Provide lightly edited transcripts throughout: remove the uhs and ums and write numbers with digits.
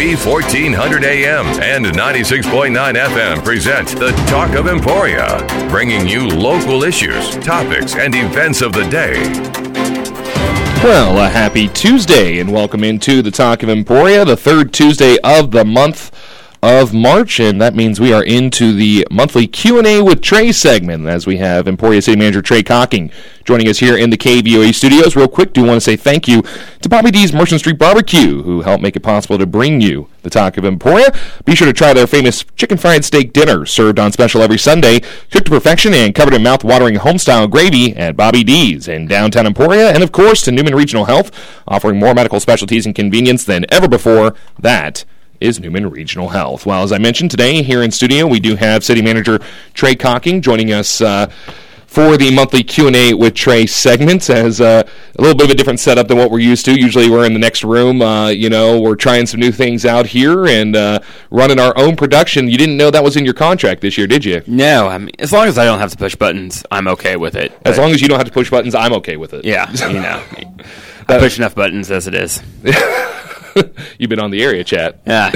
KBOE 1400 AM and 96.9 FM present the Talk of Emporia, bringing you local issues, topics, and events of the day. Well, a happy Tuesday, and welcome into the Talk of Emporia, the third Tuesday of the month of March, and that means we are into the monthly Q&A with Trey segment, as we have Emporia City Manager Trey Cocking joining us here in the KBOE studios. Real quick, do want to say thank you to Bobby D's Merchant Street Barbecue, who helped make it possible to bring you the Talk of Emporia. Be sure to try their famous chicken fried steak dinner, served on special every Sunday, cooked to perfection and covered in mouth-watering home-style gravy at Bobby D's in downtown Emporia, and of course to Newman Regional Health, offering more medical specialties and convenience than ever before. That is Newman Regional Health. Well, as I mentioned today, here in studio, we do have City Manager Trey Cocking joining us for the monthly Q&A with Trey segment, as a little bit of a different setup than what we're used to. Usually we're in the next room, we're trying some new things out here and running our own production. You didn't know that was in your contract this year, did you? No, I mean, as long as I don't have to push buttons, I'm okay with it. As long as you don't have to push buttons, I'm okay with it. Yeah, I push enough buttons as it is. You've been on the area chat. Yeah.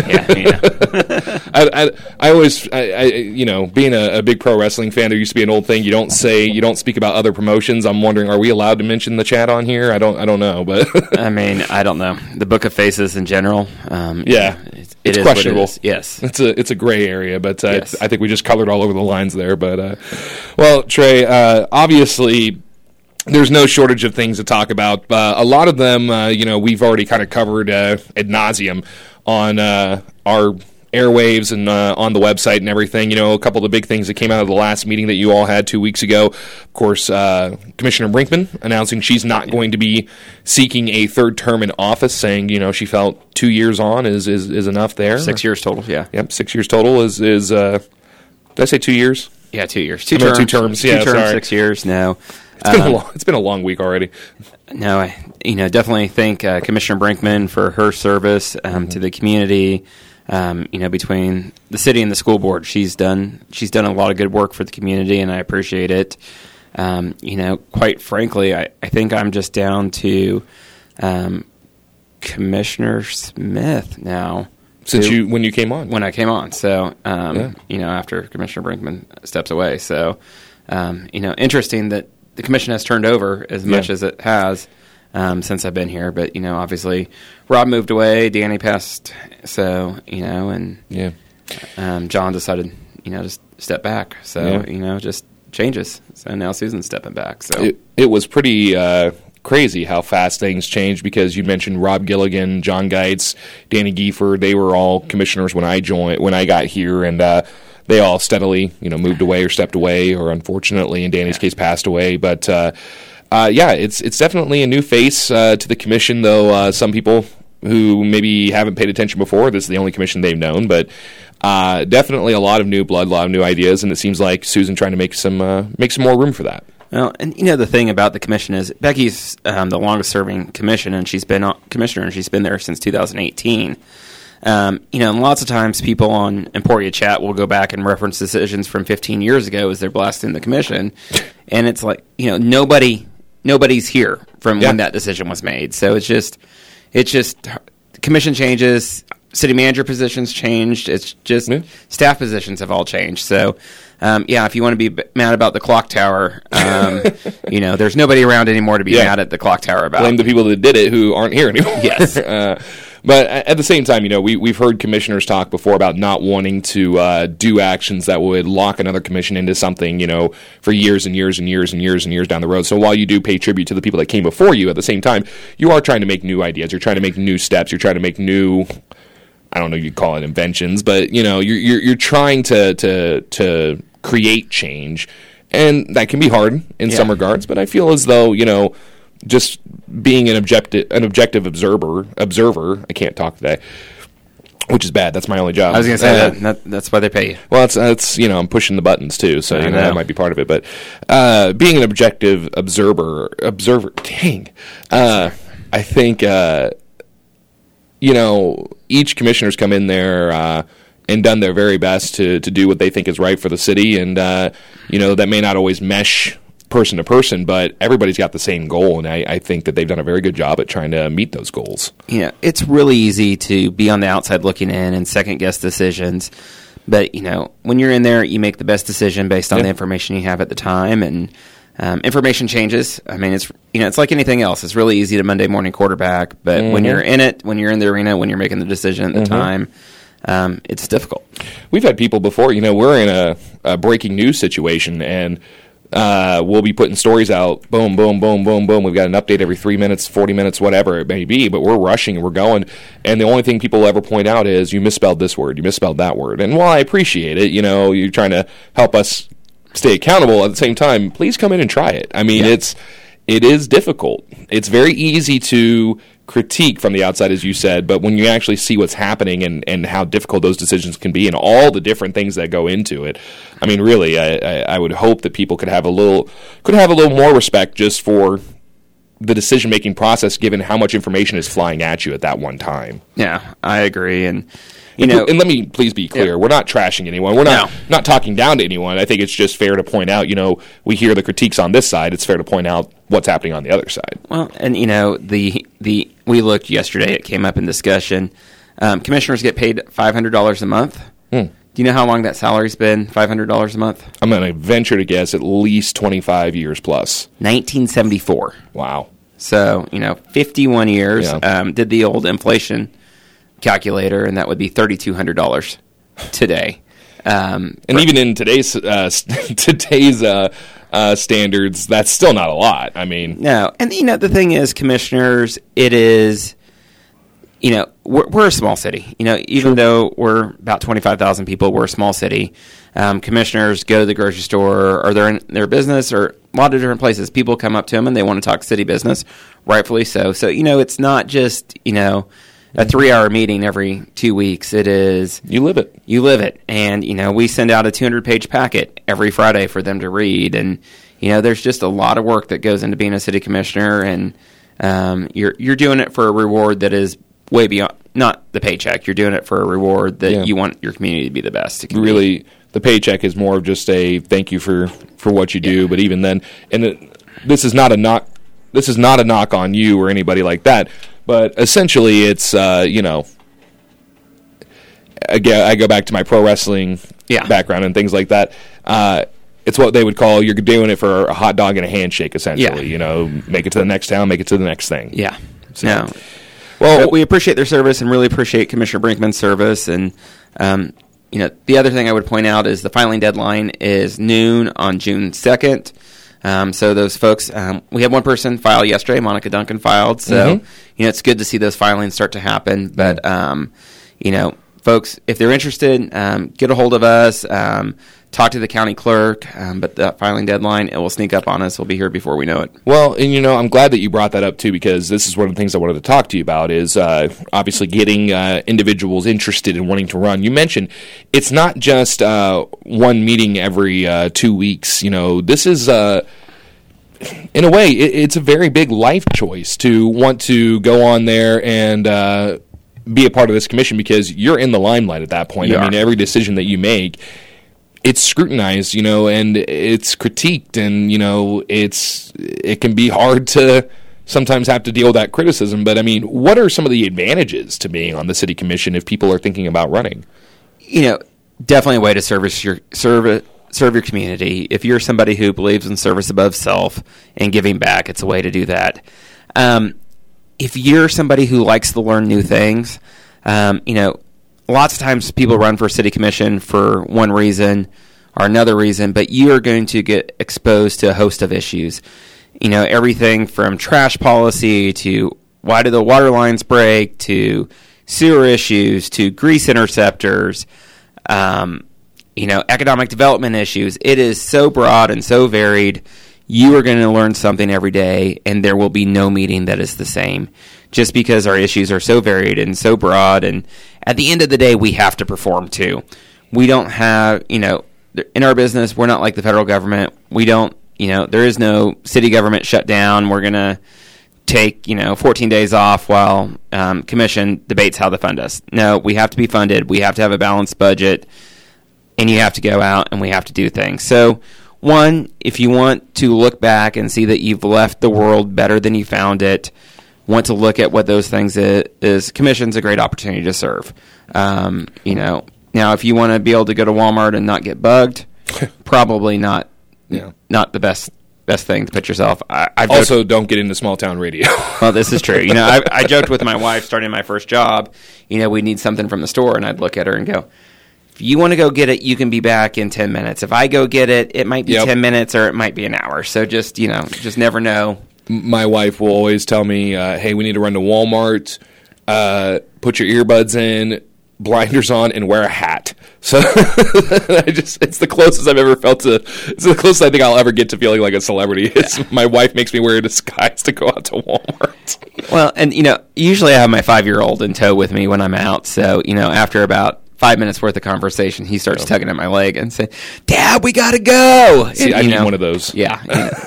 I always, being a big pro wrestling fan, there used to be an old thing. You don't speak about other promotions. I'm wondering, are we allowed to mention the chat on here? I don't know, but I mean, I don't know. The Book of Faces in general. It's questionable. What it is. Yes, it's a gray area, but yes. I think we just colored all over the lines there. But Trey, obviously, there's no shortage of things to talk about. A lot of them, we've already kind of covered ad nauseum on our airwaves and on the website and everything. A couple of the big things that came out of the last meeting that you all had 2 weeks ago. Of course, Commissioner Brinkman announcing she's not going to be seeking a third term in office, saying, she felt 2 years on is enough there. 6 years total, yeah. Yep, 6 years total is did I say 2 years? Yeah, 2 years. Two terms, yeah, 2 terms, sorry. 6 years, no. It's been a long week already. No, I definitely thank Commissioner Brinkman for her service to the community. Between the city and the school board, she's done a lot of good work for the community, and I appreciate it. Quite frankly, I think I'm just down to Commissioner Smith now. When you came on? When I came on, so after Commissioner Brinkman steps away, so interesting that the commission has turned over as much as it has since I've been here. But, obviously Rob moved away, Danny passed, so, and John decided, to step back. So, just changes. So now Susan's stepping back. So it was pretty crazy how fast things changed, because you mentioned Rob Gilligan, John Geitz, Danny Giefford. They were all commissioners when I got here, and they all steadily, moved away or stepped away, or unfortunately, in Danny's case, passed away. But it's definitely a new face to the commission. Though some people who maybe haven't paid attention before, this is the only commission they've known. But definitely a lot of new blood, a lot of new ideas, and it seems like Susan trying to make some more room for that. Well, and the thing about the commission is Becky's the longest-serving commissioner, and she's been there since 2018. And lots of times people on Emporia Chat will go back and reference decisions from 15 years ago as they're blasting the commission, and it's like nobody's here from when that decision was made. So it's just the commission changes, city manager positions changed. It's just staff positions have all changed. So if you want to be mad about the clock tower, there's nobody around anymore to be mad at the clock tower about. Blame the people that did it who aren't here anymore. Yes. But at the same time, we've heard commissioners talk before about not wanting to do actions that would lock another commission into something, for years and years and years and years and years down the road. So while you do pay tribute to the people that came before you, at the same time, you are trying to make new ideas. You're trying to make new steps. You're trying to make new, I don't know, you'd call it inventions, but you're trying to create change, and that can be hard in some regards. But I feel as though just being an objective observer, I can't talk today, which is bad. That's my only job. I was going to say that's why they pay you. Well, that's I'm pushing the buttons too, so that might be part of it. But being an objective observer, dang, I think each commissioner's come in there and done their very best to do what they think is right for the city, and that may not always mesh person to person, but everybody's got the same goal, and I think that they've done a very good job at trying to meet those goals. Yeah, it's really easy to be on the outside looking in and second-guess decisions. But, when you're in there, you make the best decision based on the information you have at the time, and information changes. I mean, it's like anything else. It's really easy to Monday morning quarterback, but when you're in it, when you're in the arena, when you're making the decision at the time, it's difficult. We've had people before, we're in a breaking news situation, and we'll be putting stories out, boom, boom, boom, boom, boom. We've got an update every 3 minutes, 40 minutes, whatever it may be, but we're rushing and we're going, and the only thing people will ever point out is, you misspelled this word, you misspelled that word. And while I appreciate it, you're trying to help us stay accountable, at the same time, please come in and try it. I mean, it is difficult. It's very easy to critique from the outside, as you said, but when you actually see what's happening and how difficult those decisions can be and all the different things that go into it, I mean, really, I would hope that people could have a little more respect just for the decision-making process, given how much information is flying at you at that one time. Yeah, I agree, and and let me please be clear, we're not trashing anyone. We're not talking down to anyone. I think it's just fair to point out, we hear the critiques on this side. It's fair to point out what's happening on the other side. Well, and we looked yesterday, it came up in discussion. Commissioners get paid $500 a month. Do you know how long that salary's been, $500 a month? I'm going to venture to guess at least 25 years plus. 1974. Wow. So, 51 years. Yeah. Did the old inflation calculator, and that would be $3,200 today. And even in today's standards, that's still not a lot. I mean, no. And the thing is, commissioners, it is, we're a small city. Even though we're about 25,000 people, we're a small city. Commissioners go to the grocery store, or they're in their business, or a lot of different places. People come up to them and they want to talk city business, rightfully so. So it's not just a 3-hour meeting every 2 weeks. It is... You live it. And, we send out a 200-page packet every Friday for them to read. And, there's just a lot of work that goes into being a city commissioner. And you're doing it for a reward that is way beyond... Not the paycheck. You're doing it for a reward that you want your community to be the best. Really, the paycheck is more of just a thank you for what you do. But even then... This is not a knock... This is not a knock on you or anybody like that. But essentially, it's, again, I go back to my pro wrestling background and things like that. It's what they would call, you're doing it for a hot dog and a handshake, essentially. Make it to the next town, make it to the next thing. Yeah. So, well, we appreciate their service and really appreciate Commissioner Brinkman's service. And, the other thing I would point out is the filing deadline is noon on June 2nd. So those folks, we had one person file yesterday. Monica Duncan filed. So, it's good to see those filings start to happen. But, folks, if they're interested, get a hold of us, talk to the county clerk. But the filing deadline, it will sneak up on us. We'll be here before we know it. Well, and, I'm glad that you brought that up, too, because this is one of the things I wanted to talk to you about is obviously getting individuals interested in wanting to run. You mentioned it's not just one meeting every 2 weeks. This is... in a way, it's a very big life choice to want to go on there and be a part of this commission because you're in the limelight at that point. Every decision that you make, it's scrutinized, and it's critiqued, and it can be hard to sometimes have to deal with that criticism. But what are some of the advantages to being on the city commission if people are thinking about running? Definitely a way to serve your community. If you're somebody who believes in service above self and giving back, it's a way to do that. If you're somebody who likes to learn new things, lots of times people run for city commission for one reason or another reason, but you are going to get exposed to a host of issues. Everything from trash policy to why do the water lines break to sewer issues to grease interceptors, economic development issues. It is so broad and so varied. You are going to learn something every day, and there will be no meeting that is the same, just because our issues are so varied and so broad. And at the end of the day, we have to perform too. We don't have, in our business, we're not like the federal government. We don't, there is no city government shutdown. We're going to take, 14 days off while commission debates how to fund us. No, we have to be funded. We have to have a balanced budget. And you have to go out and we have to do things. So one, if you want to look back and see that you've left the world better than you found it, want to look at what those things is commission's a great opportunity to serve. Now if you want to be able to go to Walmart and not get bugged, probably not the best thing to put yourself. Also, don't get into small town radio. Well, this is true. I joked with my wife starting my first job, we need something from the store, and I'd look at her and go, if you want to go get it, you can be back in 10 minutes. If I go get it, it might be 10 minutes or it might be an hour. So just never know. My wife will always tell me, hey, we need to run to Walmart, put your earbuds in, blinders on, and wear a hat. So it's the closest I've ever felt to, it's the closest I think I'll ever get to feeling like a celebrity. My wife makes me wear a disguise to go out to Walmart. Well, and usually I have my 5-year-old in tow with me when I'm out. So, after about 5 minutes worth of conversation, he starts tugging at my leg and saying, "Dad, we gotta go." See, I need one of those. Yeah,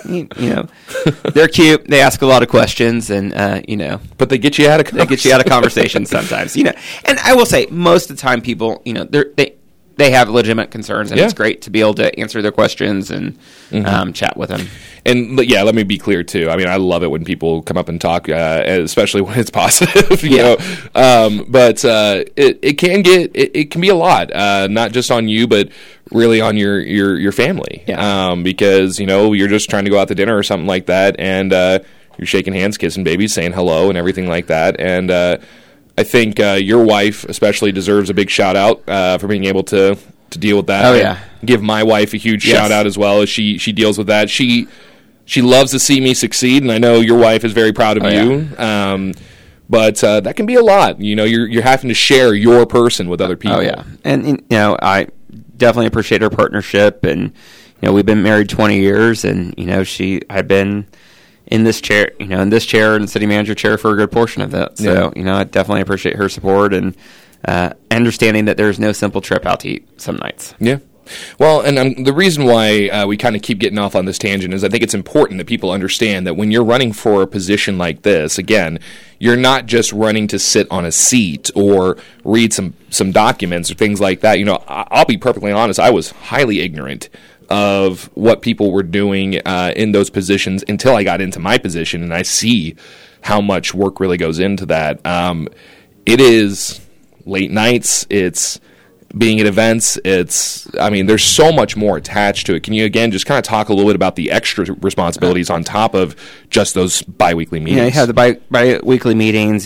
they're cute. They ask a lot of questions, and but they get you out of they get you out of conversation sometimes. And I will say, most of the time, people, they have legitimate concerns, and it's great to be able to answer their questions and chat with them. And let me be clear too. I mean, I love it when people come up and talk, especially when it's positive. But it can be a lot, not just on you, but really on your family. Because you're just trying to go out to dinner or something like that, and you're shaking hands, kissing babies, saying hello, and everything like that. And I think your wife especially deserves a big shout out for being able to deal with that. Oh yeah. Give my wife a huge shout out as well as she deals with that. She loves to see me succeed, and I know your wife is very proud of you. Yeah. But that can be a lot. You're having to share your person with other people. Oh yeah, and I definitely appreciate our partnership, and we've been married 20 years, and I've been in this chair, and city manager chair for a good portion of that. So I definitely appreciate her support and understanding that there's no simple trip out to eat some nights. Yeah. Well, and the reason why we kind of keep getting off on this tangent is I think it's important that people understand that when you're running for a position like this, again, you're not just running to sit on a seat or read some documents or things like that. I'll be perfectly honest, I was highly ignorant of what people were doing in those positions until I got into my position, and I see how much work really goes into that. It is late nights, it's being at events, there's so much more attached to it. Can you, again, just kind of talk a little bit about the extra responsibilities on top of just those biweekly meetings? You have the biweekly meetings.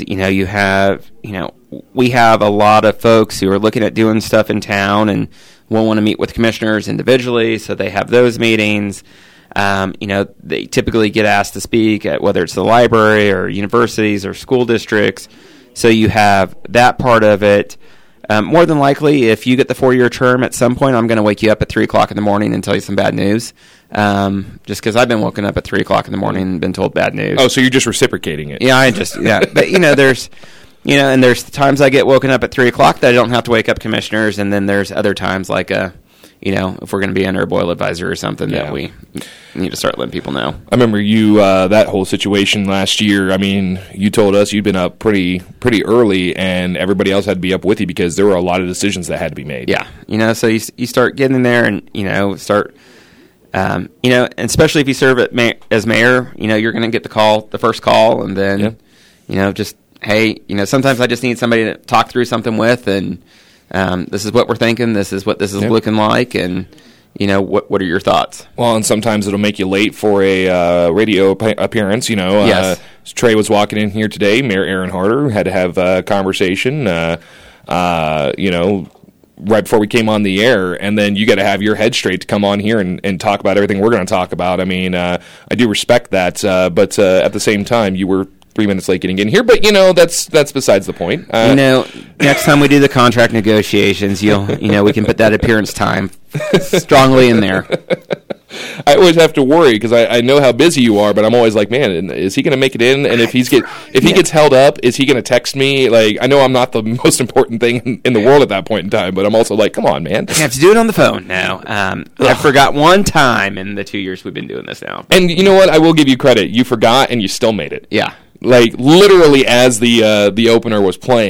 We have a lot of folks who are looking at doing stuff in town and will want to meet with commissioners individually, so they have those meetings. They typically get asked to speak at whether it's the library or universities or school districts, so you have that part of it. More than likely, if you get the 4-year term, at some point I'm going to wake you up at 3 o'clock in the morning and tell you some bad news, just because I've been woken up at 3 o'clock in the morning and been told bad news. Oh, so you're just reciprocating it. Yeah, but there's times I get woken up at 3 o'clock that I don't have to wake up commissioners, and then there's other times like if we're going to be under a boil advisor or something that we need to start letting people know. I remember you that whole situation last year. I mean, you told us you'd been up pretty early, and everybody else had to be up with you because there were a lot of decisions that had to be made. Yeah, so you start getting in there and start. And especially if you serve as mayor, you're going to get the first call, and then just hey, sometimes I just need somebody to talk through something with, and this is what we're thinking, this is what this is looking like, and what are your thoughts? Well, and sometimes it'll make you late for a radio appearance. Yes. Trey was walking in here today. Mayor Aaron Harder had to have a conversation. Right before we came on the air, and then you got to have your head straight to come on here and talk about everything we're going to talk about. I mean, I do respect that, but at the same time, you were 3 minutes late getting in here, but that's besides the point. Next time we do the contract negotiations, we can put that appearance time strongly in there. I always have to worry because I know how busy you are, but I'm always like, man, is he going to make it in? And if he gets held up, is he going to text me? Like, I know I'm not the most important thing in the world at that point in time, but I'm also like, come on, man. You have to do it on the phone now. I forgot one time in the 2 years we've been doing this now. And you know what? I will give you credit. You forgot, and you still made it. Yeah. Like, literally as the opener was playing,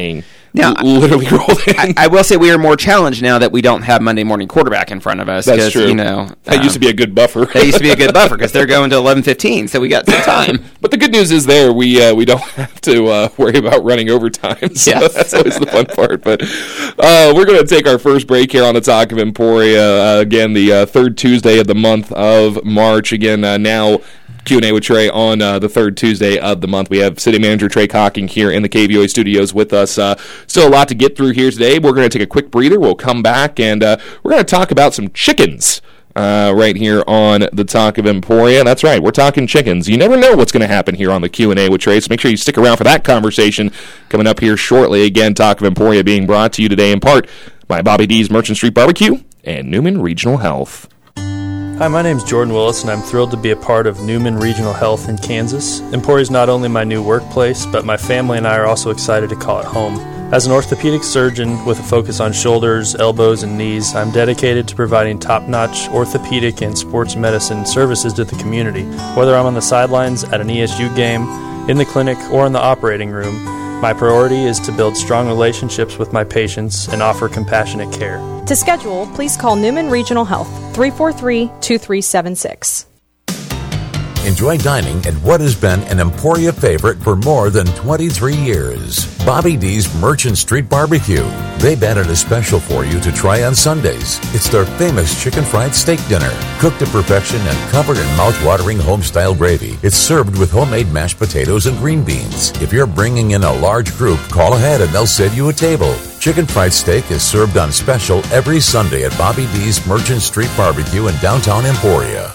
Now, literally rolled in. I will say we are more challenged now that we don't have Monday morning quarterback in front of us. That's true. That used to be a good buffer. That used to be a good buffer because they're going to 11:15, so we got some time. But the good news is we don't have to worry about running overtime. So yes. That's always the fun part. But we're going to take our first break here on the Talk of Emporia. Again, the third Tuesday of the month of March. Again, now Q&A with Trey on the third Tuesday of the month. We have City Manager Trey Cocking here in the KVOA studios with us. Still a lot to get through here today. We're going to take a quick breather. We'll come back, and we're going to talk about some chickens right here on the Talk of Emporia. That's right, we're talking chickens. You never know what's going to happen here on the Q&A with Trey, so make sure you stick around for that conversation coming up here shortly. Again, Talk of Emporia being brought to you today in part by Bobby D's Merchant Street Barbecue and Newman Regional Health. Hi, my name is Jordan Willis, and I'm thrilled to be a part of Newman Regional Health in Kansas. Emporia is not only my new workplace, but my family and I are also excited to call it home. As an orthopedic surgeon with a focus on shoulders, elbows, and knees, I'm dedicated to providing top-notch orthopedic and sports medicine services to the community. Whether I'm on the sidelines at an ESU game, in the clinic, or in the operating room, my priority is to build strong relationships with my patients and offer compassionate care. To schedule, please call Newman Regional Health, 343-2376. Enjoy dining at what has been an Emporia favorite for more than 23 years. Bobby D's Merchant Street Barbecue. They've added a special for you to try on Sundays. It's their famous chicken fried steak dinner. Cooked to perfection and covered in mouth-watering home-style gravy. It's served with homemade mashed potatoes and green beans. If you're bringing in a large group, call ahead and they'll save you a table. Chicken fried steak is served on special every Sunday at Bobby D's Merchant Street Barbecue in downtown Emporia.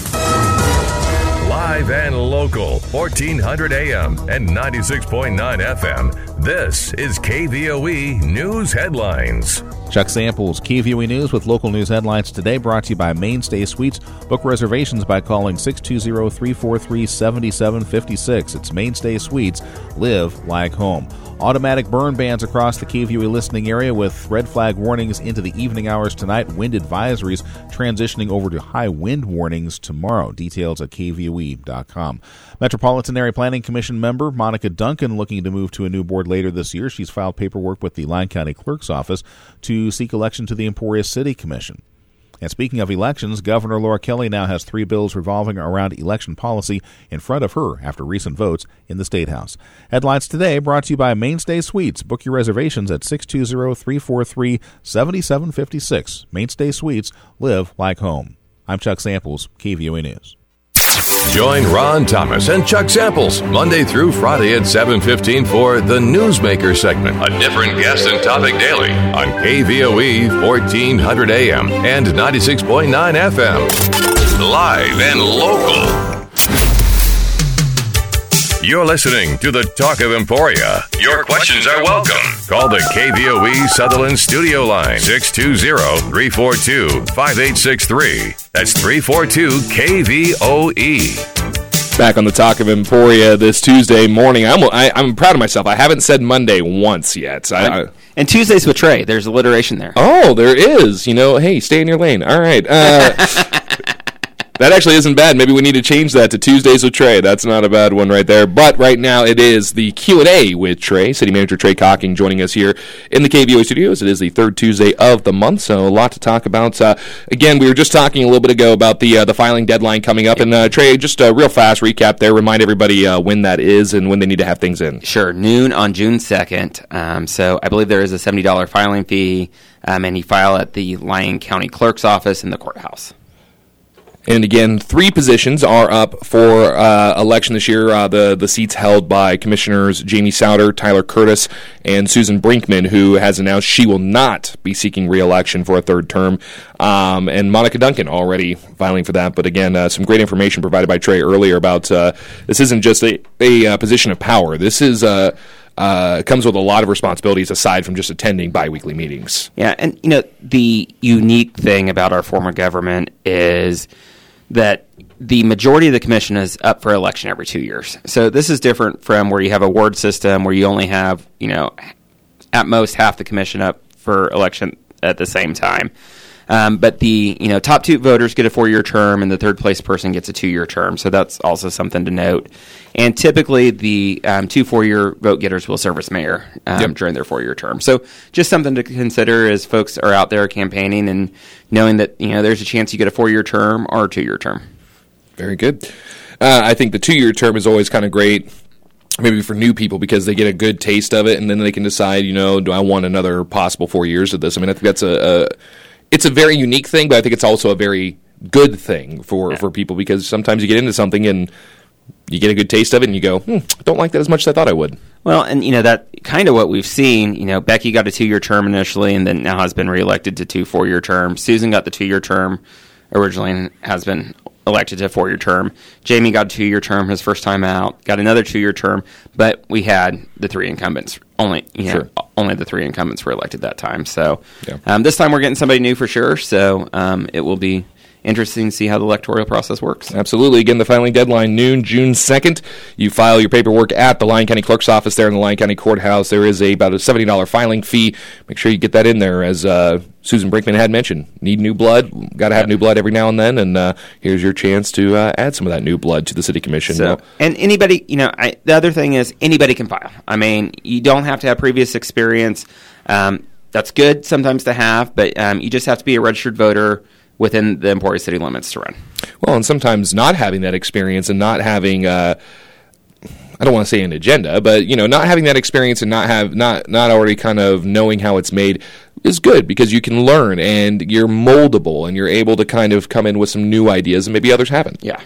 Live and local, 1400 AM and 96.9 FM. This is KVOE News Headlines. Chuck Samples, KVOE News with local news headlines today, brought to you by Mainstay Suites. Book reservations by calling 620-343-7756. It's Mainstay Suites. Live like home. Automatic burn bans across the KVOE listening area with red flag warnings into the evening hours tonight. Wind advisories transitioning over to high wind warnings tomorrow. Details at KVOE.com. Metropolitan Area Planning Commission member Monica Duncan looking to move to a new board later this year. She's filed paperwork with the Lyon County Clerk's Office to seek election to the Emporia City Commission. And speaking of elections, Governor Laura Kelly now has 3 bills revolving around election policy in front of her after recent votes in the State House. Headlines today brought to you by Mainstay Suites. Book your reservations at 620-343-7756. Mainstay Suites. Live like home. I'm Chuck Samples, KVOE News. Join Ron Thomas and Chuck Samples Monday through Friday at 7:15 for the Newsmaker segment. A different guest and topic daily on KVOE 1400 AM and 96.9 FM. Live and local. You're listening to the Talk of Emporia. Your questions are welcome. Call the KVOE Sutherland studio line, 620-342-5863. That's 342-KVOE. Back on the Talk of Emporia this Tuesday morning. I'm proud of myself. I haven't said Monday once yet. And Tuesdays with Trey, there's alliteration there. Oh, there is. Hey, stay in your lane. All right. That actually isn't bad. Maybe we need to change that to Tuesdays with Trey. That's not a bad one right there. But right now it is the Q&A with Trey. City Manager Trey Cocking joining us here in the KVOE studios. It is the third Tuesday of the month, so a lot to talk about. Again, we were just talking a little bit ago about the filing deadline coming up. And Trey, just a real fast recap there. Remind everybody when that is and when they need to have things in. Sure. Noon on June 2nd. So I believe there is a $70 filing fee, and you file at the Lyon County Clerk's Office in the courthouse. And again, 3 positions are up for election this year. The seats held by Commissioners Jamie Souter, Tyler Curtis, and Susan Brinkman, who has announced she will not be seeking re-election for a third term. And Monica Duncan already filing for that. But again, some great information provided by Trey earlier about this isn't just a position of power. This is comes with a lot of responsibilities aside from just attending biweekly meetings. Yeah, and the unique thing about our form of government is that the majority of the commission is up for election every 2 years. So this is different from where you have a ward system where you only have, at most half the commission up for election at the same time. But the top 2 voters get a 4-year term, and the third place person gets a 2-year term. So that's also something to note. And typically, the 2 4-year vote getters will serve as mayor during their 4-year term. So just something to consider as folks are out there campaigning and knowing that there's a chance you get a 4-year term or a 2-year term. Very good. I think the 2-year term is always kind of great, maybe for new people, because they get a good taste of it, and then they can decide, do I want another possible 4 years of this? I mean, I think that's it's a very unique thing, but I think it's also a very good thing for people, because sometimes you get into something and you get a good taste of it, and you go, don't like that as much as I thought I would. Well, and that kind of what we've seen. Becky got a 2-year term initially, and then now has been reelected to 2 4-year terms. Susan got the 2-year term originally and has been elected to a 4-year term. Jamie got a 2-year term his first time out, got another 2-year term, but we had the 3 incumbents. Only the 3 incumbents were elected that time. So this time we're getting somebody new for sure. So it will be interesting to see how the electoral process works. Absolutely. Again, the filing deadline, noon, June 2nd. You file your paperwork at the Lyon County Clerk's office there in the Lyon County Courthouse. There is about a $70 filing fee. Make sure you get that in there, as Susan Brinkman had mentioned. Need new blood. Got to have new blood every now and then, and here's your chance to add some of that new blood to the City Commission. So, and anybody, the other thing is anybody can file. I mean, you don't have to have previous experience. That's good sometimes to have, but you just have to be a registered voter within the Emporia city limits to run. Well, and sometimes not having that experience and not having, I don't want to say an agenda, but not having that experience and not already kind of knowing how it's made is good, because you can learn and you're moldable and you're able to kind of come in with some new ideas and maybe others haven't. Yeah,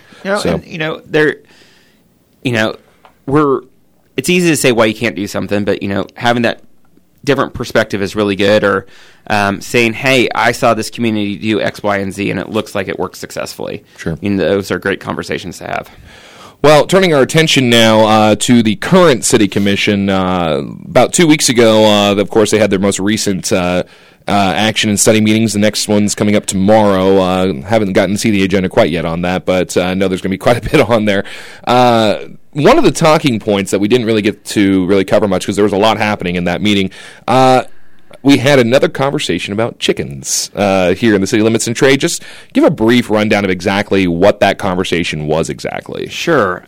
it's easy to say why you can't do something, but having that different perspective is really good, or saying, hey, I saw this community do X, Y, and Z, and it looks like it works successfully. Sure. Those are great conversations to have. Well, turning our attention now to the current City Commission, about 2 weeks ago, of course, they had their most recent action and study meetings. The next one's coming up tomorrow. Haven't gotten to see the agenda quite yet on that, but I know there's going to be quite a bit on there. One of the talking points that we didn't really get to really cover much, because there was a lot happening in that meeting, we had another conversation about chickens here in the city limits and trade. Just give a brief rundown of exactly what that conversation was exactly. Sure.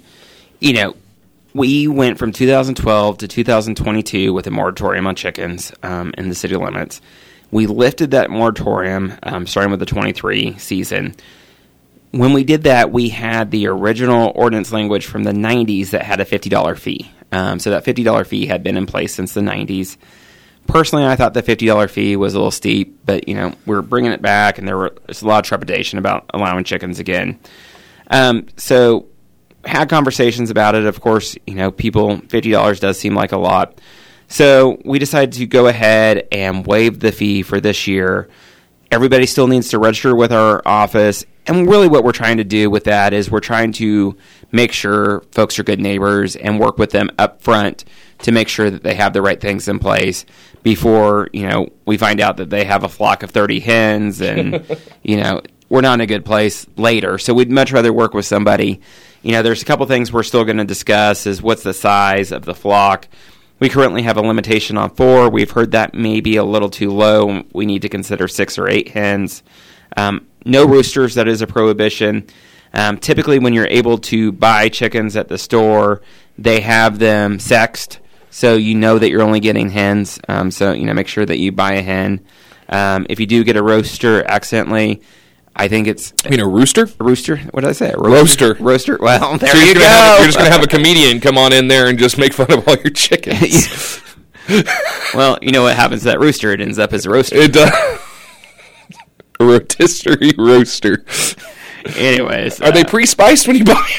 We went from 2012 to 2022 with a moratorium on chickens in the city limits. We lifted that moratorium starting with the 23 season. When we did that, we had the original ordinance language from the 90s that had a $50 fee. So that $50 fee had been in place since the 90s. Personally, I thought the $50 fee was a little steep, but we're bringing it back, and there's a lot of trepidation about allowing chickens again. So had conversations about it. Of course, people, $50 does seem like a lot. So we decided to go ahead and waive the fee for this year. Everybody still needs to register with our office. And really what we're trying to do with that is we're trying to make sure folks are good neighbors and work with them up front to make sure that they have the right things in place before, we find out that they have a flock of 30 hens and, we're not in a good place later. So we'd much rather work with somebody. There's a couple things we're still going to discuss is what's the size of the flock. We currently have a limitation on 4. We've heard that may be a little too low. We need to consider 6 or 8 hens. No roosters, that is a prohibition. Typically, when you're able to buy chickens at the store, they have them sexed, so you know that you're only getting hens. So, make sure that you buy a hen. If you do get a rooster accidentally, I think it's... You mean a rooster? A rooster? What did I say? Roaster. Roaster? Well, there so you go. You're just going to have a comedian come on in there and just make fun of all your chickens. Well, you know what happens to that rooster? It ends up as a roaster. It does. A rotisserie roaster. Anyways. Are they pre-spiced when you buy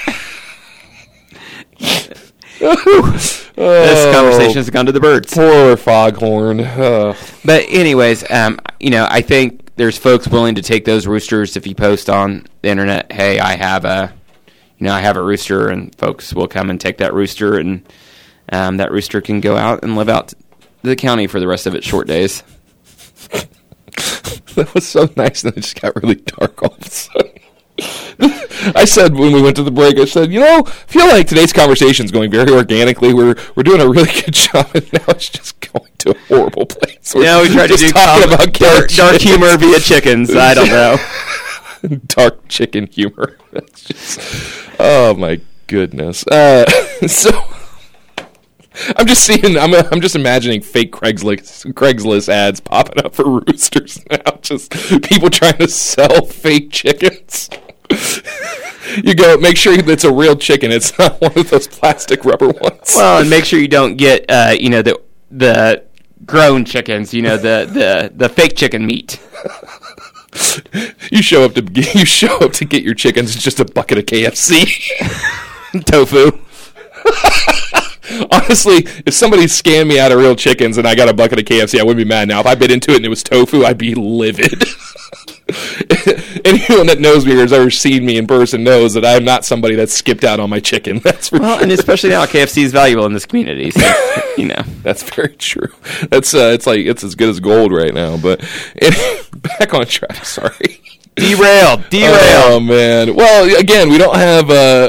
This conversation has gone to the birds. Poor foghorn. But anyways, I think there's folks willing to take those roosters if you post on the internet, hey, I have a rooster, and folks will come and take that rooster, and that rooster can go out and live out the county for the rest of its short days. That was so nice, and it just got really dark all of a sudden. I said when we went to the break, I said, I feel like today's conversation is going very organically. We're doing a really good job, and now it's just going to a horrible place. Now we tried to do talking about dark humor via chickens. I don't know. Dark chicken humor. That's just, oh my goodness. So I'm just seeing. I'm just imagining fake Craigslist ads popping up for roosters now. Just people trying to sell fake chickens. You go, make sure it's a real chicken. It's not one of those plastic rubber ones. Well, and make sure you don't get, the grown chickens. The fake chicken meat. You show up to get your chickens. It's just a bucket of KFC Tofu. Honestly, if somebody scanned me out of real chickens and I got a bucket of KFC, I wouldn't be mad. Now, if I bit into it and it was tofu, I'd be livid. Anyone that knows me or has ever seen me in person knows that I'm not somebody that skipped out on my chicken. That's for sure. And especially now, KFC is valuable in this community. So, That's very true. That's it's as good as gold right now. But back on track. Sorry. Derailed. Oh man. Well, again, we don't have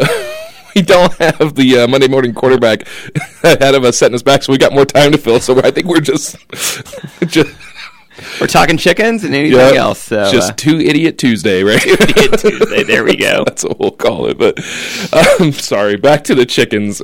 the Monday morning quarterback ahead of us setting us back, so we got more time to fill. So I think we're just we're talking chickens and anything else. So, just Two Idiot Tuesday, right? Idiot Tuesday. There we go. That's what we'll call it. But sorry, back to the chickens.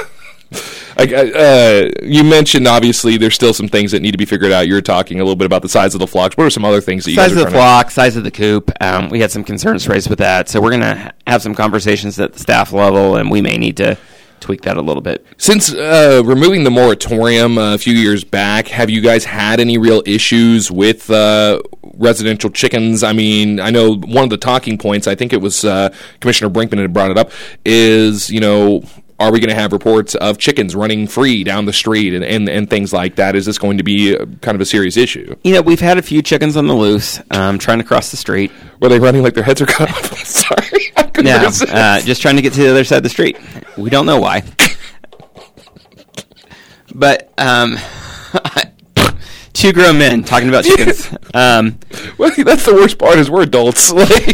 You mentioned, obviously, there's still some things that need to be figured out. You're talking a little bit about the size of the flocks. What are some other things that you guys are trying to... Size of the flock, size of the coop. We had some concerns raised with that. So we're going to have some conversations at the staff level, and we may need to tweak that a little bit. Since removing the moratorium a few years back, have you guys had any real issues with residential chickens? I mean, I know one of the talking points, I think it was Commissioner Brinkman had brought it up, is, are we going to have reports of chickens running free down the street and things like that? Is this going to be kind of a serious issue? We've had a few chickens on the loose trying to cross the street. Were they running like their heads are cut off? Sorry. No, just trying to get to the other side of the street. We don't know why. But two grown men talking about chickens. Well, that's the worst part is we're adults.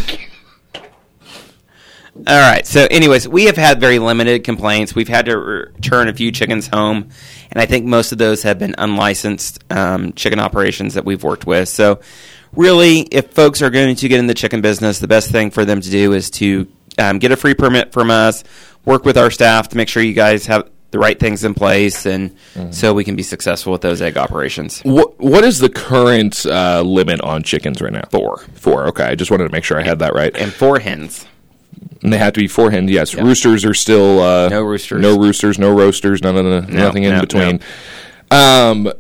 All right. So, anyways, we have had very limited complaints. We've had to return a few chickens home, and I think most of those have been unlicensed chicken operations that we've worked with. So, really, if folks are going to get in the chicken business, the best thing for them to do is to get a free permit from us, work with our staff to make sure you guys have the right things in place, and so we can be successful with those egg operations. What is the current limit on chickens right now? 4. Okay. I just wanted to make sure I had that right. And 4 hens. And they have to be 4 hens, yes. Yep. Roosters are still... no roosters. No roosters, no roasters, nothing in between. No.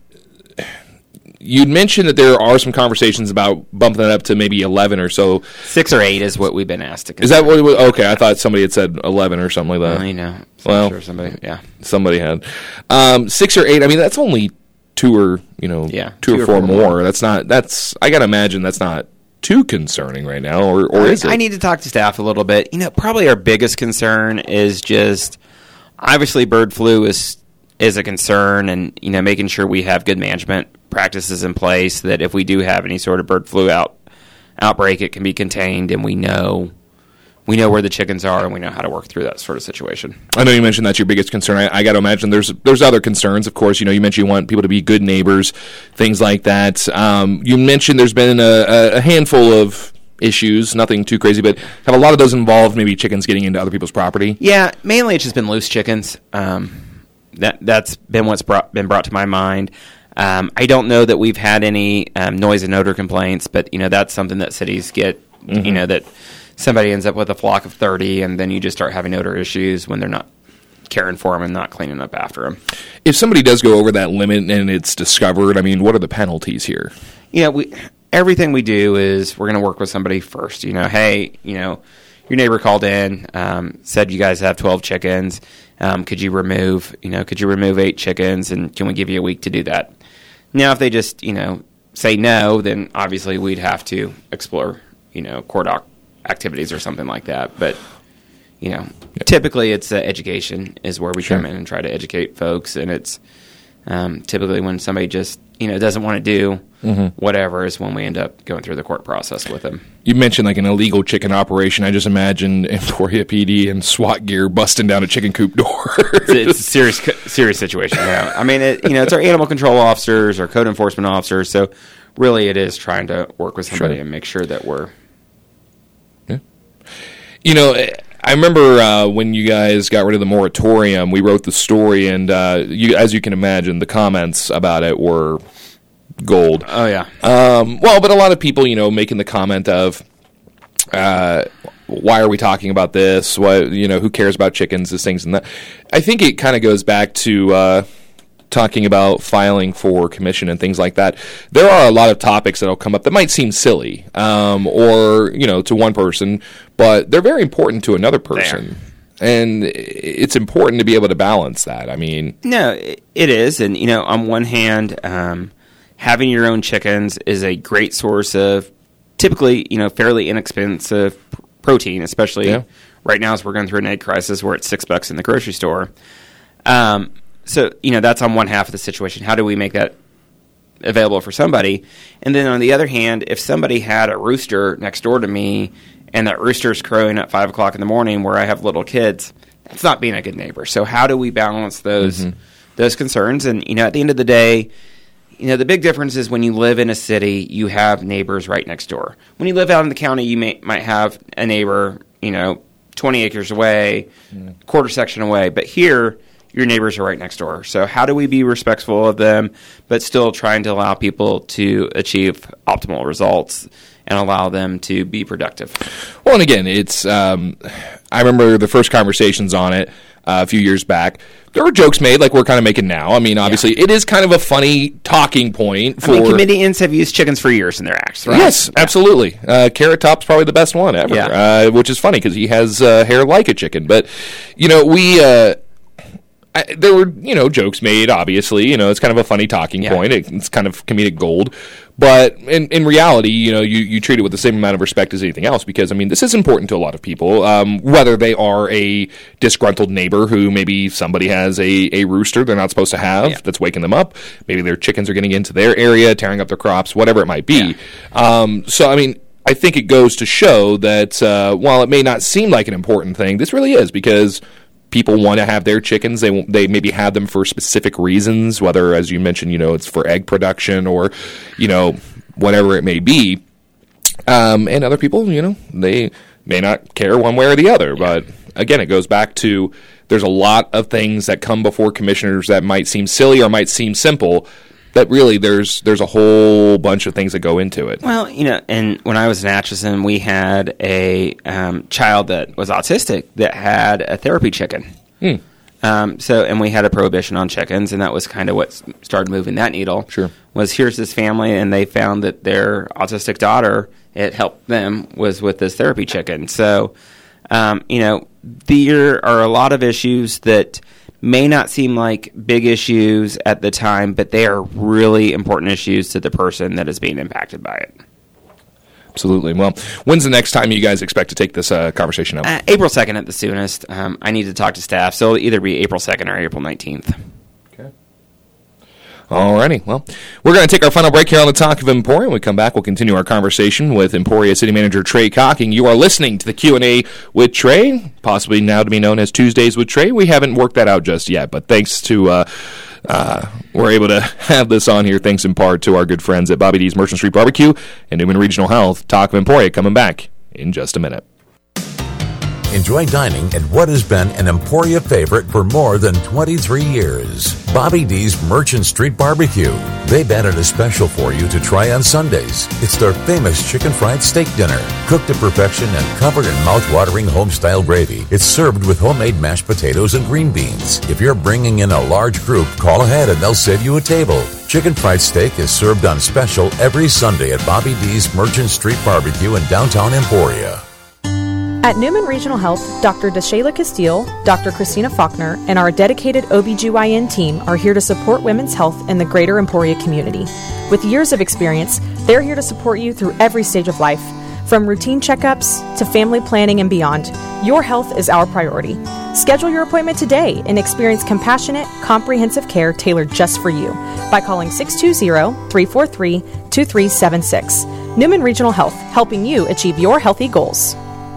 You'd mentioned that there are some conversations about bumping that up to maybe 11 or so. 6 or 8 is what we've been asked to consider. Is that what it was? Okay, I thought somebody had said 11 or something like that. Well, sure somebody had. 6 or 8, I mean, that's only 2 or 4 more. I got to imagine that's not too concerning right now, or is it? I need to talk to staff a little bit. Probably our biggest concern is just, obviously bird flu is a concern, and making sure we have good management practices in place that if we do have any sort of bird flu outbreak, it can be contained, and we know where the chickens are, and we know how to work through that sort of situation. I know you mentioned that's your biggest concern. I got to imagine there's other concerns. Of course, you mentioned you want people to be good neighbors, things like that. You mentioned there's been a handful of issues, nothing too crazy, but have a lot of those involved maybe chickens getting into other people's property? Yeah, mainly it's just been loose chickens. That's been what's been brought to my mind. I don't know that we've had any noise and odor complaints, but that's something that cities get. That somebody ends up with a flock of 30, and then you just start having odor issues when they're not caring for them and not cleaning up after them. If somebody does go over that limit and it's discovered, I mean, what are the penalties here? Everything we do is we're going to work with somebody first. Hey, your neighbor called in, said you guys have 12 chickens. Could you remove 8 chickens, and can we give you a week to do that? Now, if they just, say no, then obviously we'd have to explore, court activities or something like that. But, typically it's education is where we come in and try to educate folks. And it's typically when somebody just, doesn't want to do whatever is when we end up going through the court process with them. You mentioned like an illegal chicken operation. I just imagine Emporia PD and SWAT gear busting down a chicken coop door. It's a serious situation. Yeah. I mean, it's our animal control officers, our code enforcement officers. So really it is trying to work with somebody and make sure that we're... Yeah. You know, I remember when you guys got rid of the moratorium, we wrote the story, and as you can imagine, the comments about it were gold. Oh, yeah. But a lot of people, making the comment of, why are we talking about this? Who cares about chickens, these things and that. I think it kind of goes back to talking about filing for commission and things like that. There are a lot of topics that'll come up that might seem silly, or to one person, but they're very important to another person. And it's important to be able to balance that. I mean, no, it is. And on one hand, having your own chickens is a great source of typically, fairly inexpensive protein, especially right now as we're going through an egg crisis where it's $6 in the grocery store. So, that's on one half of the situation. How do we make that available for somebody? And then on the other hand, if somebody had a rooster next door to me and that rooster's crowing at 5 o'clock in the morning where I have little kids, that's not being a good neighbor. So how do we balance those concerns? And, at the end of the day, the big difference is when you live in a city, you have neighbors right next door. When you live out in the county, you might have a neighbor, 20 acres away, quarter section away. But here, your neighbors are right next door. So how do we be respectful of them, but still trying to allow people to achieve optimal results and allow them to be productive? Well, and again, it's I remember the first conversations on it a few years back. There were jokes made like we're kind of making now. I mean, obviously, it is kind of a funny talking point for... comedians have used chickens for years in their acts, right? Yes, absolutely. Carrot Top's probably the best one ever, which is funny because he has hair like a chicken. But, there were, jokes made, obviously. It's kind of a funny talking point. It's kind of comedic gold. But in reality, you treat it with the same amount of respect as anything else because, this is important to a lot of people, whether they are a disgruntled neighbor who maybe somebody has a rooster they're not supposed to have that's waking them up. Maybe their chickens are getting into their area, tearing up their crops, whatever it might be. I think it goes to show that while it may not seem like an important thing, this really is because... people want to have their chickens. They maybe have them for specific reasons, whether, as you mentioned, it's for egg production or, whatever it may be. And other people, they may not care one way or the other. But again, it goes back to there's a lot of things that come before commissioners that might seem silly or might seem simple. That really, there's a whole bunch of things that go into it. Well, and when I was in Atchison, we had a child that was autistic that had a therapy chicken. And we had a prohibition on chickens, and that was kind of what started moving that needle. Sure. Was here's this family, and they found that their autistic daughter, it helped them, was with this therapy chicken. So, there are a lot of issues that may not seem like big issues at the time, but they are really important issues to the person that is being impacted by it. Absolutely. Well, when's the next time you guys expect to take this conversation up? April 2nd at the soonest. I need to talk to staff, so it'll either be April 2nd or April 19th. Okay. Alrighty. Well, we're going to take our final break here on the Talk of Emporia. When we come back, we'll continue our conversation with Emporia City Manager Trey Cocking. You are listening to the Q&A with Trey, possibly now to be known as Tuesdays with Trey. We haven't worked that out just yet, but thanks to we're able to have this on here thanks in part to our good friends at Bobby D's Merchant Street Barbecue and Newman Regional Health. Talk of Emporia coming back in just a minute. Enjoy dining at what has been an Emporia favorite for more than 23 years. Bobby D's Merchant Street Barbecue. They've added a special for you to try on Sundays. It's their famous chicken fried steak dinner. Cooked to perfection and covered in mouth-watering home-style gravy. It's served with homemade mashed potatoes and green beans. If you're bringing in a large group, call ahead and they'll save you a table. Chicken fried steak is served on special every Sunday at Bobby D's Merchant Street Barbecue in downtown Emporia. At Newman Regional Health, Dr. DeShayla Castile, Dr. Christina Faulkner, and our dedicated OBGYN team are here to support women's health in the greater Emporia community. With years of experience, they're here to support you through every stage of life. From routine checkups to family planning and beyond, your health is our priority. Schedule your appointment today and experience compassionate, comprehensive care tailored just for you by calling 620-343-2376. Newman Regional Health, helping you achieve your healthy goals.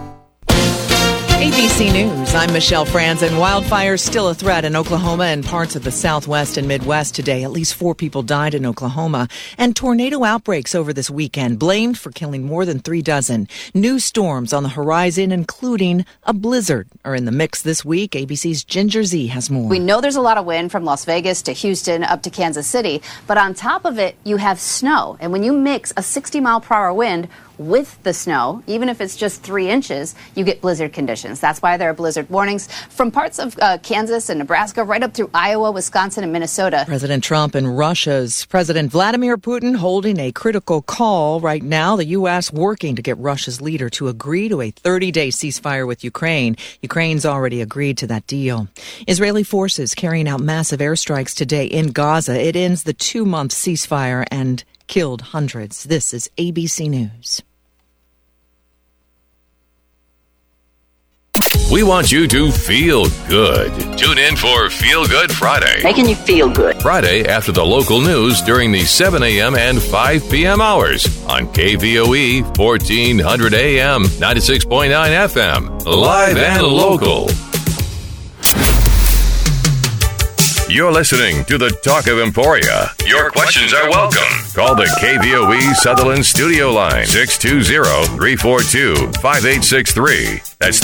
ABC News, I'm Michelle Franzen. Wildfires still a threat in Oklahoma and parts of the Southwest and Midwest today. At least 4 people died in Oklahoma. And tornado outbreaks over this weekend, blamed for killing more than 3 dozen. New storms on the horizon, including a blizzard, are in the mix this week. ABC's Ginger Z has more. We know there's a lot of wind from Las Vegas to Houston up to Kansas City, but on top of it, you have snow. And when you mix a 60-mile-per-hour wind with the snow, even if it's just 3 inches, you get blizzard conditions. That's why there are blizzard warnings from parts of Kansas and Nebraska right up through Iowa, Wisconsin, and Minnesota. President Trump and Russia's President Vladimir Putin holding a critical call right now. The U.S. working to get Russia's leader to agree to a 30-day ceasefire with Ukraine. Ukraine's already agreed to that deal. Israeli forces carrying out massive airstrikes today in Gaza. It ends the 2-month ceasefire and killed hundreds. This is ABC News. We want you to feel good. Tune in for Feel Good Friday. Making you feel good. Friday after the local news during the 7 a.m. and 5 p.m. hours on KVOE 1400 AM, 96.9 FM. Live and local. You're listening to the Talk of Emporia. Your questions are welcome. Call the KVOE Sutherland studio line, 620-342-5863. That's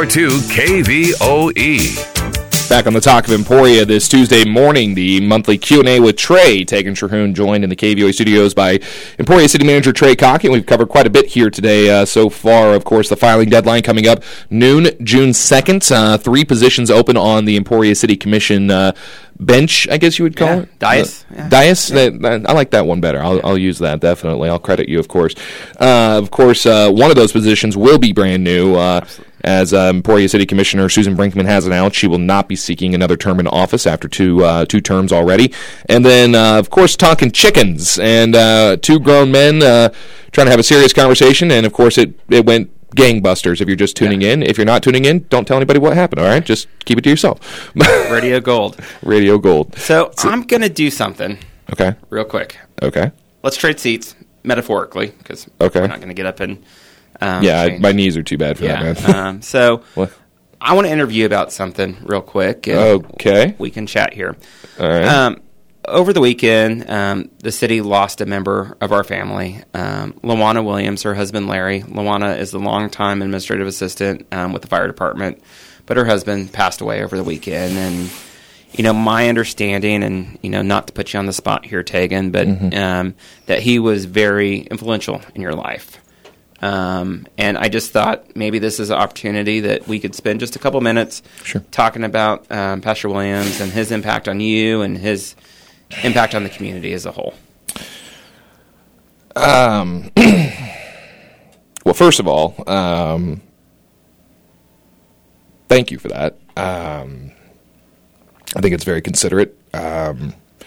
342-KVOE. Back on the Talk of Emporia this Tuesday morning, the monthly Q&A with Trey. Tegan Terhune joined in the KVOE studios by Emporia City Manager Trey Cockett. We've covered quite a bit here today so far. Of course, the filing deadline coming up noon, June 2nd. 3 positions open on the Emporia City Commission bench, I guess you would call it. Dais. Dais? I like that one better. I'll use that, definitely. I'll credit you, of course. One of those positions will be brand new. As Emporia City Commissioner Susan Brinkman has announced, she will not be seeking another term in office after two terms already. And then, of course, talking chickens and 2 grown men trying to have a serious conversation. And, of course, it went gangbusters if you're just tuning in. If you're not tuning in, don't tell anybody what happened, all right? Just keep it to yourself. Radio Gold. Radio Gold. So I'm going to do something. Okay. Real quick. Okay. Let's trade seats, metaphorically, because we're not going to get up and change. My knees are too bad for that, man. So I want to interview you about something real quick. Okay. We can chat here. All right. Over the weekend, the city lost a member of our family, Lawana Williams, her husband Larry. Lawana is the longtime administrative assistant with the fire department, but her husband passed away over the weekend. And, my understanding, and, not to put you on the spot here, Tegan, but that he was very influential in your life. And I just thought maybe this is an opportunity that we could spend just a couple minutes talking about Pastor Williams and his impact on you and his impact on the community as a whole. Well, first of all, thank you for that. I think it's very considerate. Got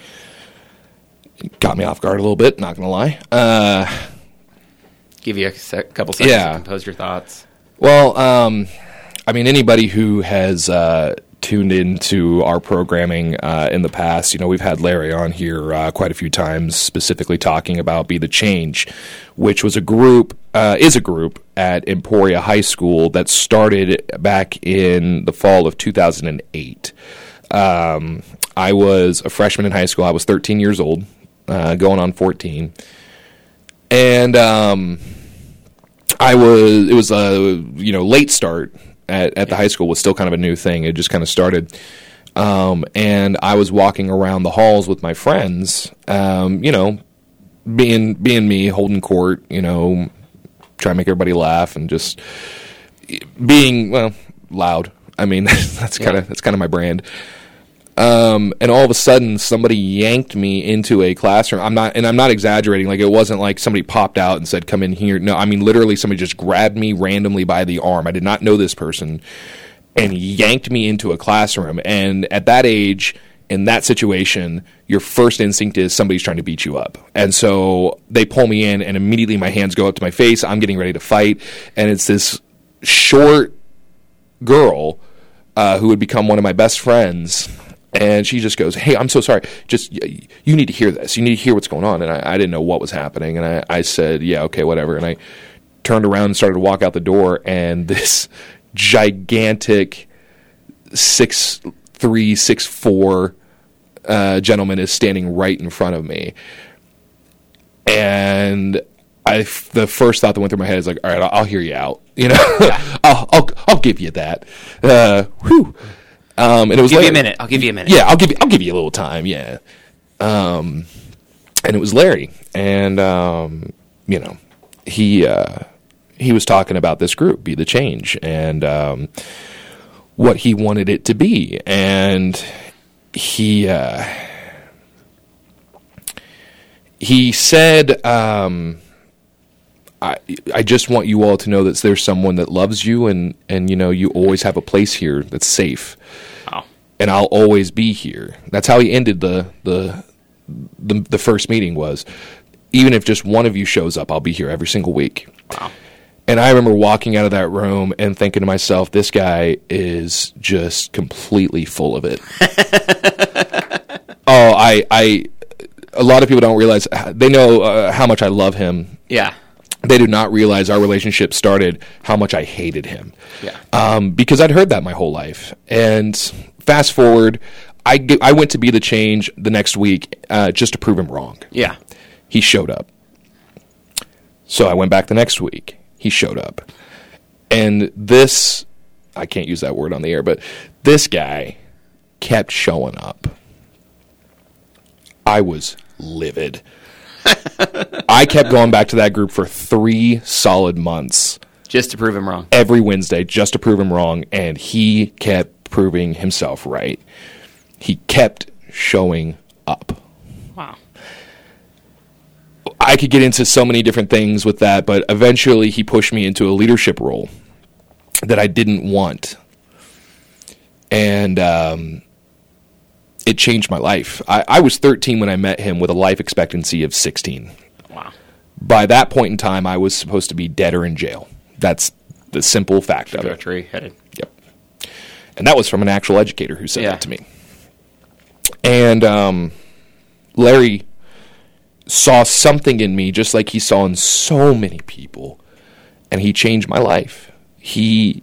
me off guard a little bit, not going to lie. Give you a couple seconds to compose your thoughts. Well, anybody who has tuned into our programming in the past, we've had Larry on here quite a few times, specifically talking about Be the Change, which was is a group at Emporia High School that started back in the fall of 2008. I was a freshman in high school. I was 13 years old, going on 14. And it was a late start at the high school. Was still kind of a new thing. It just kind of started, and I was walking around the halls with my friends, being me, holding court, trying to make everybody laugh, and just being loud. I mean, that's kind of my brand. And all of a sudden, somebody yanked me into a classroom. I'm not exaggerating. Like, it wasn't like somebody popped out and said, "Come in here." No, I mean, literally, somebody just grabbed me randomly by the arm. I did not know this person, and yanked me into a classroom. And at that age, in that situation, your first instinct is somebody's trying to beat you up. And so they pull me in, and immediately my hands go up to my face. I'm getting ready to fight. And it's this short girl who would become one of my best friends. And she just goes, "Hey, I'm so sorry. Just, you need to hear this. You need to hear what's going on." And I didn't know what was happening. And I said, "Yeah, okay, whatever." And I turned around and started to walk out the door. And this gigantic 6'3", 6'4" gentleman is standing right in front of me. And the first thought that went through my head is like, all right, I'll hear you out. You know, I'll give you that. Whew. And it was I'll give you a minute. Yeah, I'll give you a little time. Yeah. And it was Larry, and you know, he was talking about this group, Be the Change, and what he wanted it to be, and he said, I just want you all to know that there's someone that loves you, and you know, you always have a place here that's safe. Wow. And I'll always be here. That's how he ended the first meeting was, even if just one of you shows up, I'll be here every single week. Wow. And I remember walking out of that room and thinking to myself, this guy is just completely full of it. A lot of people don't realize, they know how much I love him. Yeah. They do not realize our relationship started how much I hated him. Yeah. Because I'd heard that my whole life. And fast forward, I went to Be the Change the next week just to prove him wrong. Yeah. He showed up. So I went back the next week. He showed up. And this, I can't use that word on the air, but this guy kept showing up. I was livid. I kept going back to that group for 3 solid months. Just to prove him wrong. Every Wednesday, just to prove him wrong. And he kept proving himself right. He kept showing up. Wow. I could get into so many different things with that, but eventually he pushed me into a leadership role that I didn't want. And it changed my life. I was 13 when I met him with a life expectancy of 16. Wow. By that point in time, I was supposed to be dead or in jail. That's the simple fact of it. Trajectory-headed. Yep. And that was from an actual educator who said that to me. And Larry saw something in me, just like he saw in so many people, and he changed my life. He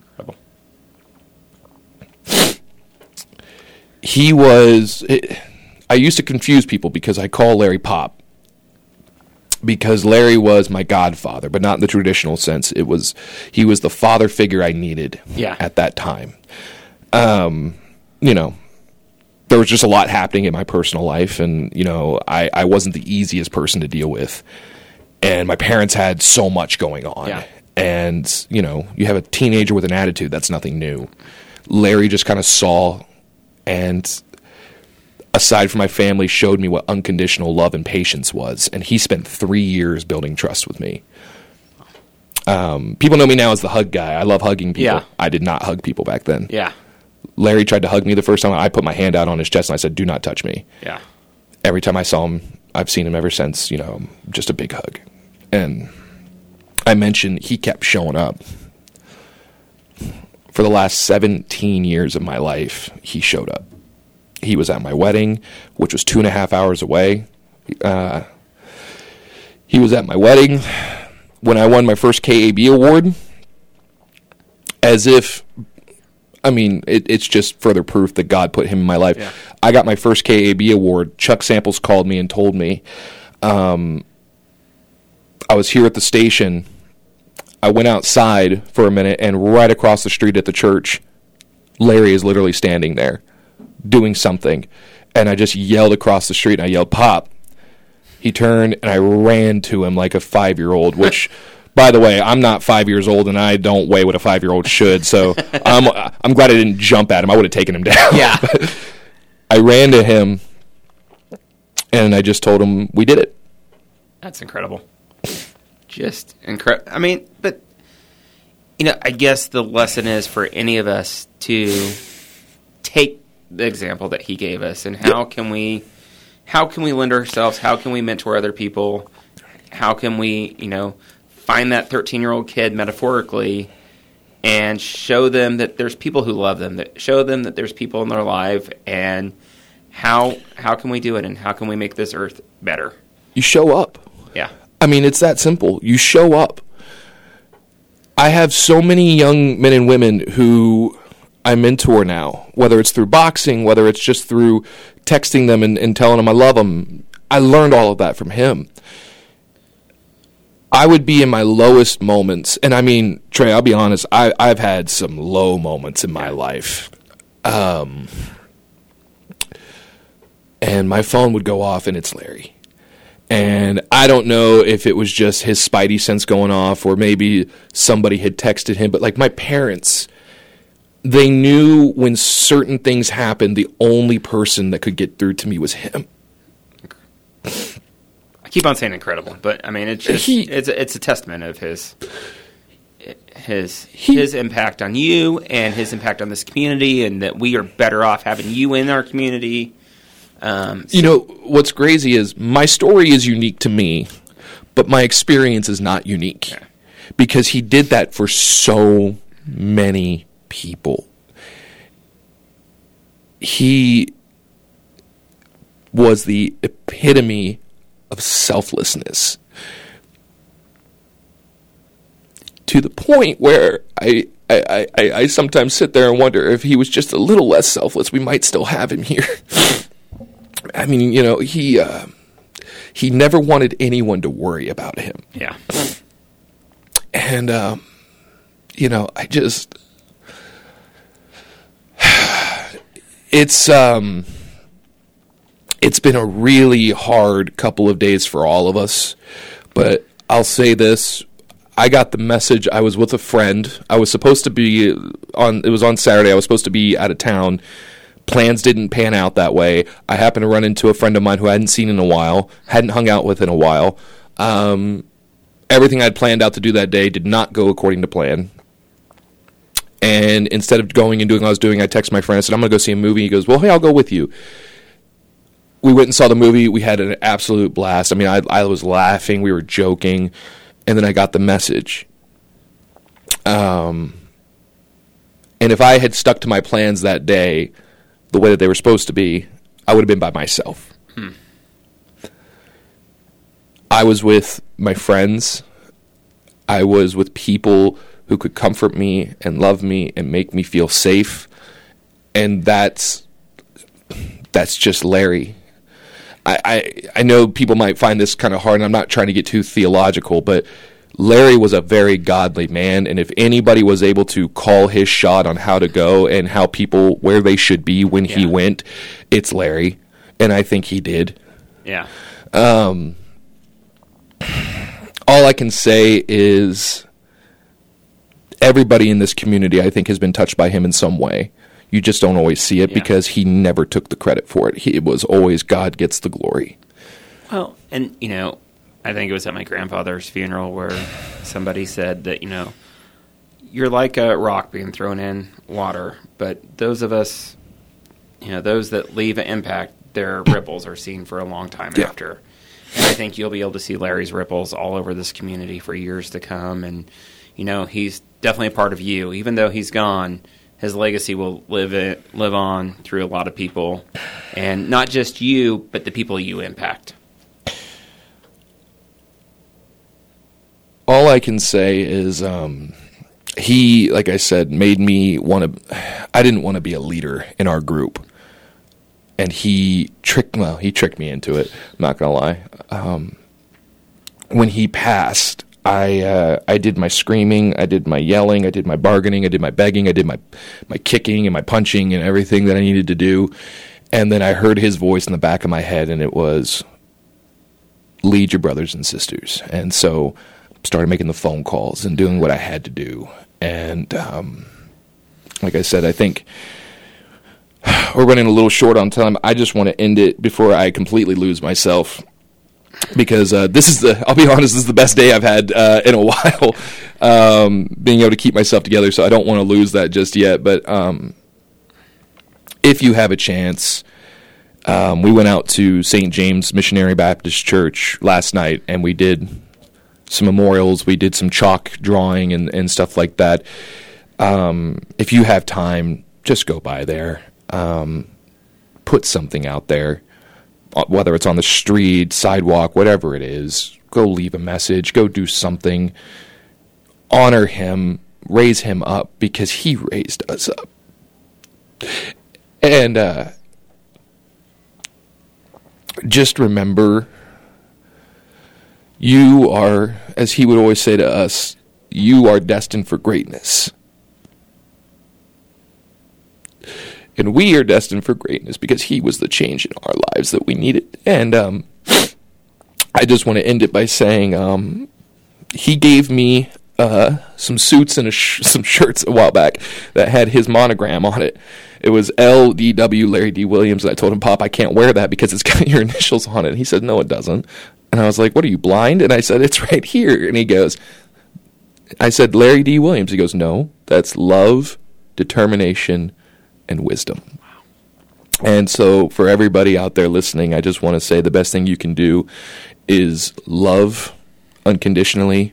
was... I used to confuse people because I call Larry Pop. Because Larry was my godfather, but not in the traditional sense. He was the father figure I needed at that time. You know, there was just a lot happening in my personal life, and, you know, I wasn't the easiest person to deal with. And my parents had so much going on. Yeah. And, you know, you have a teenager with an attitude, that's nothing new. Larry just kind of saw, and aside from my family, showed me what unconditional love and patience was. And he spent 3 years building trust with me. People know me now as the hug guy. I love hugging people. Yeah. I did not hug people back then. Yeah. Larry tried to hug me the first time. I put my hand out on his chest and I said, "Do not touch me." Yeah. Every time I saw him, I've seen him ever since, you know, just a big hug. And I mentioned he kept showing up. For the last 17 years of my life, he showed up. He was at my wedding, which was 2.5 hours away. He was at my wedding when I won my first KAB award. As if, I mean, it's just further proof that God put him in my life. Yeah. I got my first KAB award. Chuck Samples called me and told me I was here at the station. I went outside for a minute, and right across the street at the church, Larry is literally standing there doing something. And I just yelled across the street, and I yelled, "Pop." He turned, and I ran to him like a 5-year-old, which, by the way, I'm not 5 years old, and I don't weigh what a 5-year-old should, so I'm glad I didn't jump at him. I would have taken him down. Yeah. I ran to him, and I just told him we did it. That's incredible. Just incredible. I mean, but, you know, I guess the lesson is for any of us to take the example that he gave us, and how can we lend ourselves? How can we mentor other people? How can we, find that 13-year-old kid metaphorically and show them that there's people who love them, that show them that there's people in their life, and how can we do it, and how can we make this earth better? You show up. Yeah. I mean, it's that simple. You show up. I have so many young men and women who I mentor now, whether it's through boxing, whether it's just through texting them and telling them I love them. I learned all of that from him. I would be in my lowest moments, and I mean, Trey, I'll be honest, I've had some low moments in my life. And my phone would go off, and it's Larry. And I don't know if it was just his spidey sense going off, or maybe somebody had texted him, but like my parents, they knew when certain things happened, the only person that could get through to me was him. I keep on saying incredible, but I mean, it's just, it's a testament of his impact on you and his impact on this community, and that we are better off having you in our community. What's crazy is my story is unique to me, but my experience is not unique, because he did that for so many people. He was the epitome of selflessness, to the point where I sometimes sit there and wonder if he was just a little less selfless, we might still have him here. I mean, he never wanted anyone to worry about him. Yeah. And, I just, it's been a really hard couple of days for all of us, but I'll say this. I got the message. I was with a friend. I was supposed to be it was on Saturday. I was supposed to be out of town. Plans didn't pan out that way. I happened to run into a friend of mine who I hadn't seen in a while, hadn't hung out with in a while. Everything I'd planned out to do that day did not go according to plan. And instead of going and doing what I was doing, I texted my friend. I said, I'm going to go see a movie. He goes, well, hey, I'll go with you. We went and saw the movie. We had an absolute blast. I mean, I was laughing. We were joking. And then I got the message. And if I had stuck to my plans that day, the way that they were supposed to be, I would have been by myself. I was with my friends. I was with people who could comfort me and love me and make me feel safe. And that's just Larry. I know people might find this kind of hard, and I'm not trying to get too theological, but Larry was a very godly man, and if anybody was able to call his shot on how to go and how people, where they should be when he went, it's Larry, and I think he did. Yeah. All I can say is everybody in this community, I think, has been touched by him in some way. You just don't always see it because he never took the credit for it. It was always God gets the glory. Well, and, I think it was at my grandfather's funeral where somebody said that, you're like a rock being thrown in water, but those of us, those that leave an impact, their ripples are seen for a long time after. And I think you'll be able to see Larry's ripples all over this community for years to come. And, he's definitely a part of you. Even though he's gone, his legacy will live on through a lot of people. And not just you, but the people you impact. All I can say is he, like I said, made me I didn't want to be a leader in our group. And he tricked me into it, I'm not going to lie. When he passed, I did my screaming, I did my yelling, I did my bargaining, I did my begging, I did my kicking and my punching and everything that I needed to do. And then I heard his voice in the back of my head, and it was, lead your brothers and sisters. And so started making the phone calls and doing what I had to do. And like I said, I think we're running a little short on time. I just want to end it before I completely lose myself, because I'll be honest, this is the best day I've had in a while, being able to keep myself together, so I don't want to lose that just yet. But if you have a chance, we went out to St. James Missionary Baptist Church last night, and we did some memorials. We did some chalk drawing and stuff like that. If you have time, just go by there. Put something out there, whether it's on the street, sidewalk, whatever it is. Go leave a message. Go do something. Honor him. Raise him up because he raised us up. And just remember, you are, as he would always say to us, you are destined for greatness. And we are destined for greatness because he was the change in our lives that we needed. And I just want to end it by saying he gave me some suits and some shirts a while back that had his monogram on it. It was LDW, Larry D. Williams. And I told him, Pop, I can't wear that because it's got your initials on it. And he said, no, it doesn't. And I was like, what, are you blind? And I said, it's right here. And he goes, I said, Larry D. Williams. He goes, no, that's love, determination, and wisdom. And so for everybody out there listening, I just want to say the best thing you can do is love unconditionally.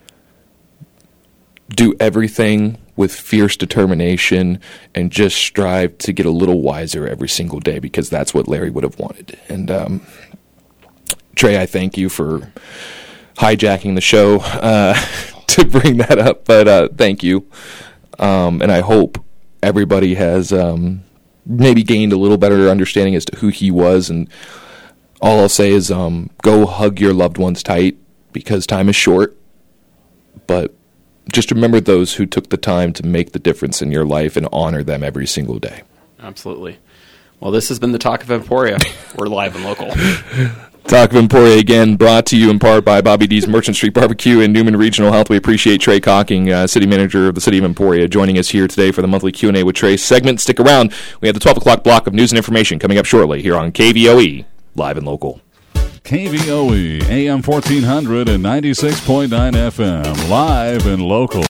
Do everything with fierce determination and just strive to get a little wiser every single day because that's what Larry would have wanted. And Trey, I thank you for hijacking the show to bring that up, but thank you. And I hope everybody has maybe gained a little better understanding as to who he was. And all I'll say is go hug your loved ones tight because time is short. But just remember those who took the time to make the difference in your life and honor them every single day. Absolutely. Well, this has been the Talk of Emporia. We're live and local. Talk of Emporia again, brought to you in part by Bobby D's Merchant Street Barbecue and Newman Regional Health. We appreciate Trey Cocking, City Manager of the City of Emporia, joining us here today for the monthly Q&A with Trey segment. Stick around. We have the 12 o'clock block of news and information coming up shortly here on KVOE, live and local. KVOE, AM 1400 and 96.9 FM, live and local.